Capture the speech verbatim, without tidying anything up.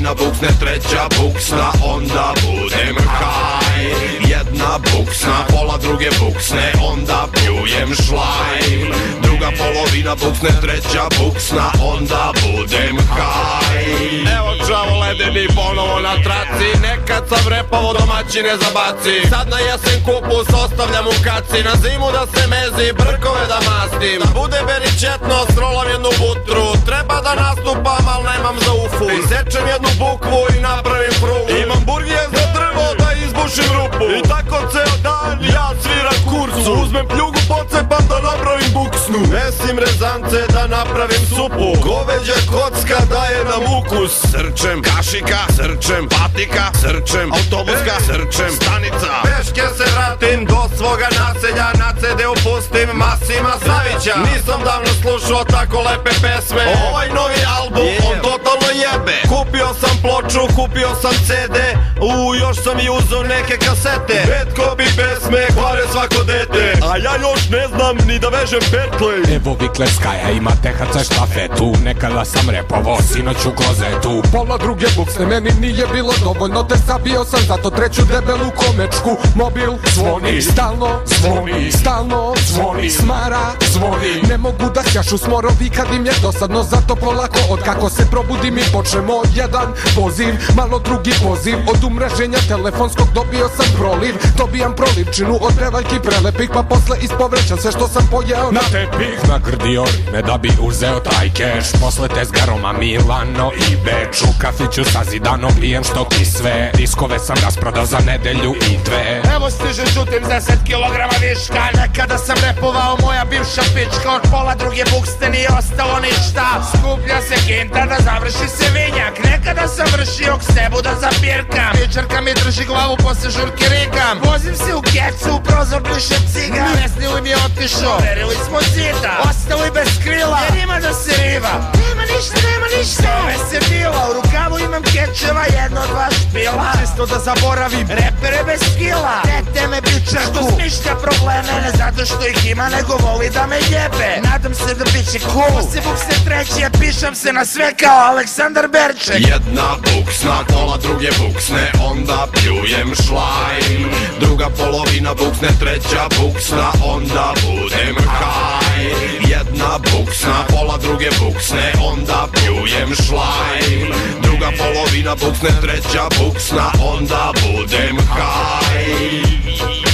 polovina buksne, treća buksna, onda budem haj. Jedna buksna, pola druge buksne, onda pljujem šlajm. Druga polovina buksne, treća buksna, onda budem haj. Evo čavo ledeni ponovo na traci, nekad sam repavo domaćine zabaci. Sad na jesen kupus ostavljam u kaci, na zimu da se mezi, brkove da mastim. Da bude beričetno, srolam jednu butru, treba da nastupam, al nemam za ufu. Isečem jednu bukvu i napravim prugu. Imam burgije za drvo da izbušim rupu. I tako ceo dan ja sviram kurcu. Uzmem pljugu, pocepam da napravim buksnu. Mesim rezance da napravim supu. Goveđa kocka daje nam ukus. Srčem kašika, srčem patika, srčem autobuska, srčem stanica. Peške se vratim do svoga naselja, na ce de upustim Masima Savića. Nisam davno slušao tako lepe pesme. Ovaj novi album, on totalno jebe. Kupio sam ploču, kupio sam ce de, u još sam i uzeo neke kasete. Petko bi pesme, hvare svako dete, a ja još ne znam ni da vežem petle. Evo Viklerskaja ima tehaca štafetu, nekada sam repovo sinoć u klozetu. Pola druge buksne meni nije bilo dovoljno, te sabio sam zato treću debelu komečku. Mobil zvoni, stalno zvoni, stalno zvoni, smara zvoni. Ne mogu da sjašu smorovi kad im je dosadno, zato polako od kako se probudim i počnemo jedan poziv, malo drugi poziv. Od umreženja telefonskog dobio sam proliv, dobijam prolivčinu od devojki prelepih, pa posle ispovrećam sve što sam pojeo na tepih. Nagrdio me da bi uzeo taj keš, posle tezgaroma Milano i Beč. U kafiću sa Zidanom pijem štok i sve, diskove sam rasprodao za nedelju i dve. Evo stiže žutim deset kilograma viška, nekada sam repovao moja bivša pička. Od pola druge buksne nije ostalo ništa, skuplja se kinta da završi se vinjak. Nekada sam vršio k sebu da zapirkam, pičarka mi drži glavu posle žurke rigam. Vozim se u kecu, u prozor blišem ciga, Vesnili mi je otišao, verili smo zida. Ostali bez krila, jer ima da se riva. Nema ništa, nema ništa, sve se bila. U rukavu imam kečeva, jedno, dva špila. Čisto da zaboravim, repere bez skila. Tete me pičarku, što smišlja probleme, ne zato što ih ima, nego voli da me jebe. Nadam se da bit će cool, posle buksne treće, pišam se na sve kao Aleksandar Berček. Jedna buksna, pola druge buksne, onda pljujem šlajm. Druga polovina buksne, treća buksna, onda budem haj. Jedna buksna, pola druge buksne, onda pljujem šlajm. Druga polovina buksne, treća buksna, onda budem haj.